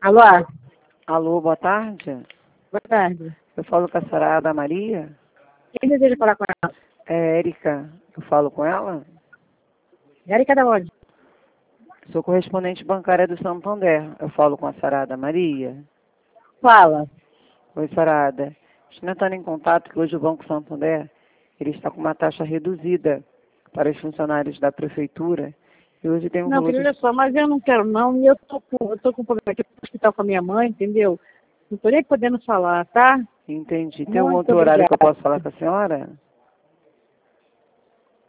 Alô? Alô, boa tarde. Boa tarde. Eu falo com a senhora Ada Maria. Quem deseja falar com ela? É Érica. Eu falo com ela. Érica da onde? Sou correspondente bancária do Santander. Eu falo com a senhora Ada Maria. Fala. Oi, senhora Ada. Estou entrando em contato que hoje o Banco Santander ele está com uma taxa reduzida para os funcionários da prefeitura. E hoje tem um Não, valor filho, de... olha só, mas eu não quero não, e eu tô com um problema aqui no hospital com a minha mãe, entendeu? Não tô nem podendo falar, tá? Entendi. Tem algum Muito outro horário que eu obrigada. posso falar com a senhora?